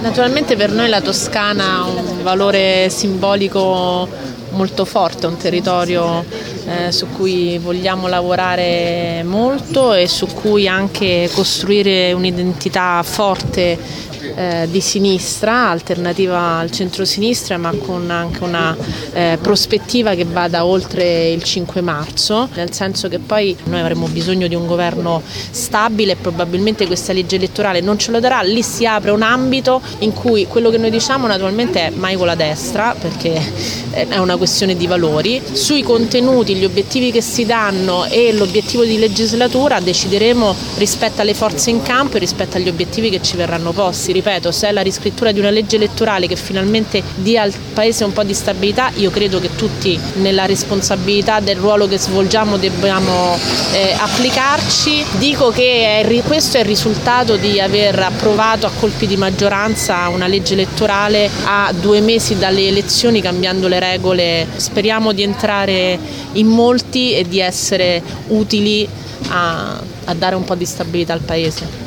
Naturalmente per noi la Toscana ha un valore simbolico molto forte, un territorio su cui vogliamo lavorare molto e su cui anche costruire un'identità forte di sinistra, alternativa al centro-sinistra, ma con anche una prospettiva che vada oltre il 5 marzo, nel senso che poi noi avremo bisogno di un governo stabile e probabilmente questa legge elettorale non ce lo darà. Lì si apre un ambito in cui quello che noi diciamo naturalmente è mai con la destra, perché è una questione di valori. Sui contenuti, gli obiettivi che si danno e l'obiettivo di legislatura decideremo rispetto alle forze in campo e rispetto agli obiettivi che ci verranno posti. Ripeto, se è la riscrittura di una legge elettorale che finalmente dia al Paese un po' di stabilità, io credo che tutti nella responsabilità del ruolo che svolgiamo dobbiamo applicarci. Dico che questo è il risultato di aver approvato a colpi di maggioranza una legge elettorale a 2 mesi dalle elezioni, cambiando le regole. Speriamo di entrare in molti e di essere utili a dare un po' di stabilità al Paese.